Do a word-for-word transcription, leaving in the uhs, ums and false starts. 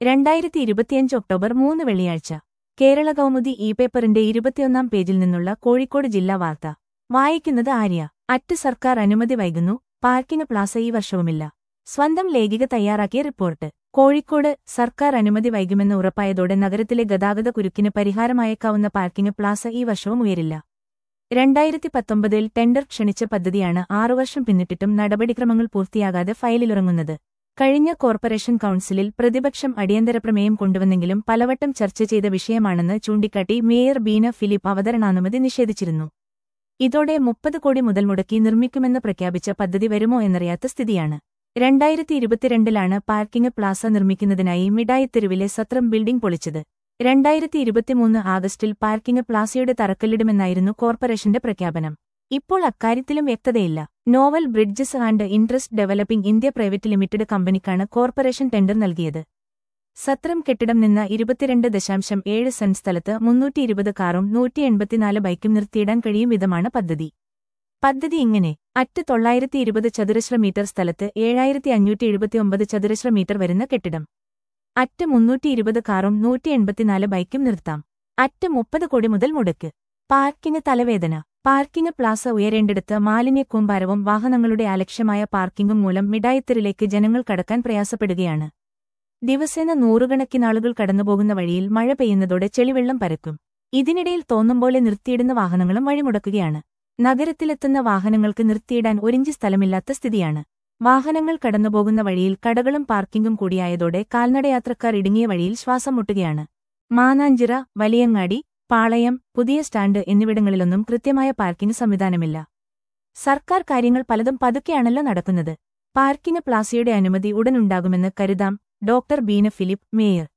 രണ്ടായിരത്തി ഇരുപത്തിയഞ്ച് ഒക്ടോബർ മൂന്ന് വെള്ളിയാഴ്ച കേരള കൗമുദി ഇ പേപ്പറിന്റെ ഇരുപത്തിയൊന്നാം പേജിൽ നിന്നുള്ള കോഴിക്കോട് ജില്ലാ വാർത്ത വായിക്കുന്നത് ആര്യ. അറ്റ് സർക്കാർ അനുമതി വൈകുന്നു, പാർക്കിംഗ് പ്ലാസ ഈ വർഷവുമില്ല. സ്വന്തം ലേഖിക തയ്യാറാക്കിയ റിപ്പോർട്ട്. കോഴിക്കോട് സർക്കാർ അനുമതി വൈകുമെന്ന് ഉറപ്പായതോടെ നഗരത്തിലെ ഗതാഗത കുരുക്കിന് പരിഹാരമായേക്കാവുന്ന പാർക്കിംഗ് പ്ലാസ ഈ വർഷവും ഉയരില്ല. രണ്ടായിരത്തി പത്തൊമ്പതിൽ ടെൻഡർ ക്ഷണിച്ച പദ്ധതിയാണ് ആറുവർഷം പിന്നിട്ടിട്ടും നടപടിക്രമങ്ങൾ പൂർത്തിയാകാതെ ഫയലിലിറങ്ങുന്നത്. കഴിഞ്ഞ കോർപ്പറേഷൻ കൗൺസിലിൽ പ്രതിപക്ഷം അടിയന്തരപ്രമേയം കൊണ്ടുവന്നെങ്കിലും പലവട്ടം ചർച്ച ചെയ്ത വിഷയമാണെന്ന് ചൂണ്ടിക്കാട്ടി മേയർ ബീന ഫിലിപ്പ് അവതരണാനുമതി നിഷേധിച്ചിരുന്നു. ഇതോടെ മുപ്പത് കോടി മുതൽ മുടക്കി നിർമ്മിക്കുമെന്ന് പ്രഖ്യാപിച്ച പദ്ധതി വരുമോ എന്നറിയാത്ത സ്ഥിതിയാണ്. രണ്ടായിരത്തി ഇരുപത്തിരണ്ടിലാണ് പാർക്കിംഗ് പ്ലാസ നിർമ്മിക്കുന്നതിനായി മിഠായിത്തെരുവിലെ സത്രം ബിൽഡിംഗ് പൊളിച്ചത്. രണ്ടായിരത്തി ഇരുപത്തിമൂന്ന് ആഗസ്റ്റിൽ പാർക്കിംഗ് പ്ലാസയുടെ തറക്കല്ലിടുമെന്നായിരുന്നു കോർപ്പറേഷന്റെ പ്രഖ്യാപനം. ഇപ്പോൾ അക്കാര്യത്തിലും വ്യക്തതയില്ല. Novel bridges and interest developing India private limited കമ്പനിക്കാണ് കോർപ്പറേഷൻ ടെൻഡർ നൽകിയത്. സത്രം കെട്ടിടം നിന്ന് ഇരുപത്തിരണ്ട് ദശാംശം ഏഴ് സെന്റ് സ്ഥലത്ത് മുന്നൂറ്റി ഇരുപത് കാറും നൂറ്റി എൺപത്തിനാല് ബൈക്കും നിർത്തിയിടാൻ കഴിയും വിധമാണ് പദ്ധതി. പദ്ധതി ഇങ്ങനെ: അറ്റ് തൊള്ളായിരത്തി ഇരുപത് ചതുരശ്ര മീറ്റർ സ്ഥലത്ത് ഏഴായിരത്തി അഞ്ഞൂറ്റി എഴുപത്തിയൊമ്പത് ചതുരശ്ര മീറ്റർ വരുന്ന കെട്ടിടം. അറ്റ് മുന്നൂറ്റി ഇരുപത് കാറും നൂറ്റി എൺപത്തിനാല് ബൈക്കും നിർത്താം. അറ്റ് മുപ്പത് കോടി മുതൽ മുടക്ക്. പാർക്കിംഗ് തലവേദന. പാർക്കിംഗ് പ്ലാസ ഉയരേണ്ടിടത്ത് മാലിന്യക്കൂമ്പാരവും വാഹനങ്ങളുടെ അലക്ഷ്യമായ പാർക്കിംഗും മൂലം മിഠായിത്തെരുവിലേക്ക് ജനങ്ങൾ കടക്കാൻ പ്രയാസപ്പെടുകയാണ്. ദിവസേന നൂറുകണക്കിനാളുകൾ കടന്നുപോകുന്ന വഴിയിൽ മഴ പെയ്യുന്നതോടെ ചെളിവെള്ളം പരക്കും. ഇതിനിടയിൽ തോന്നുമ്പോലെ നിർത്തിയിടുന്ന വാഹനങ്ങളും വഴിമുടക്കുകയാണ്. നഗരത്തിലെത്തുന്ന വാഹനങ്ങൾക്ക് നിർത്തിയിടാൻ ഒരിഞ്ച് സ്ഥലമില്ലാത്ത സ്ഥിതിയാണ്. വാഹനങ്ങൾ കടന്നുപോകുന്ന വഴിയിൽ കടകളും പാർക്കിംഗും കൂടിയായതോടെ കാൽനടയാത്രക്കാർ ഇടുങ്ങിയ വഴിയിൽ ശ്വാസം മുട്ടുകയാണ്. മാനാഞ്ചിറ, വലിയങ്ങാടി, പാളയം, പുതിയ സ്റ്റാൻഡ് എന്നിവിടങ്ങളിലൊന്നും കൃത്യമായ പാർക്കിംഗ് സംവിധാനമില്ല. സർക്കാർ കാര്യങ്ങൾ പലതും പതുക്കെയാണല്ലോ നടക്കുന്നത്. പാർക്കിംഗ് പ്ലാസയുടെ അനുമതി ഉടനുണ്ടാകുമെന്ന് കരുതാം. Doctor Beena Philip, mayor.